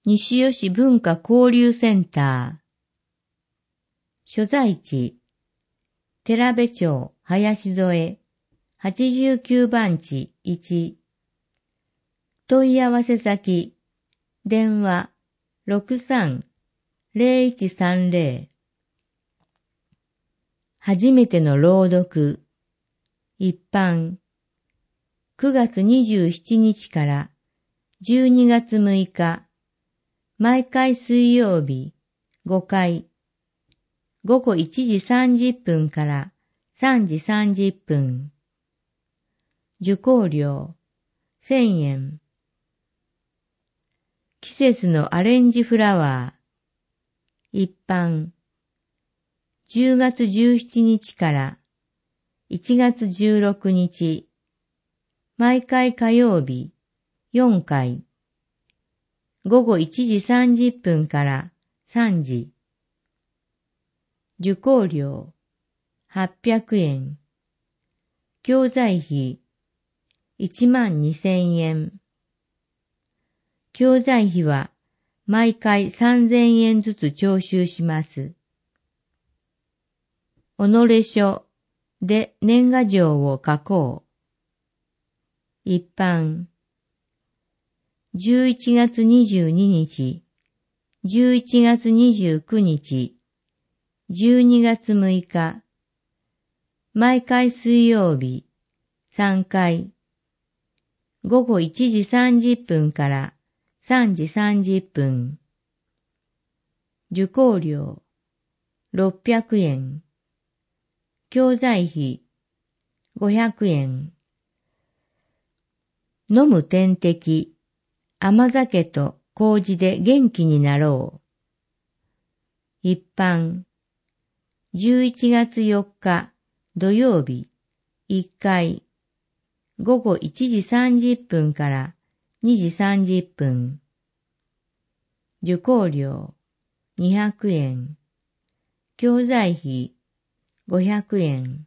西吉文化交流センター。所在地、寺部町林添89番地1。問い合わせ先、電話 63-0130。初めての朗読、一般、9月27日から12月6日、毎回水曜日5回、午後1時30分から3時30分。受講料1000円。季節のアレンジフラワー。一般。10月17日から1月16日。毎回火曜日4回。午後1時30分から3時。受講料800円。教材費12000円。教材費は毎回3000円ずつ徴収します。己書で年賀状を書こう。一般。11月22日、11月29日、12月6日、毎回水曜日3回、午後1時30分から3時30分。受講料600円。教材費500円。飲む点滴、甘酒と麹で元気になろう。一般。11月4日土曜日1回。午後1時30分から2時30分。受講料200円。教材費500円。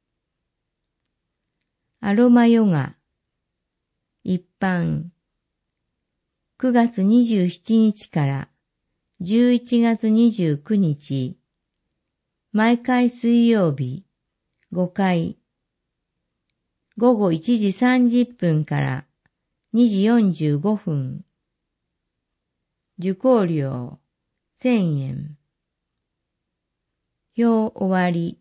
アロマヨガ。一般。9月27日から11月29日。毎回水曜日5回。午後1時30分から2時45分。受講料1000円。表終わり。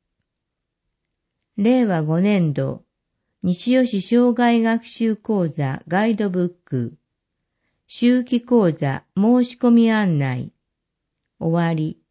令和5年度西吉障害学習講座ガイドブック秋季講座申し込み案内終わり。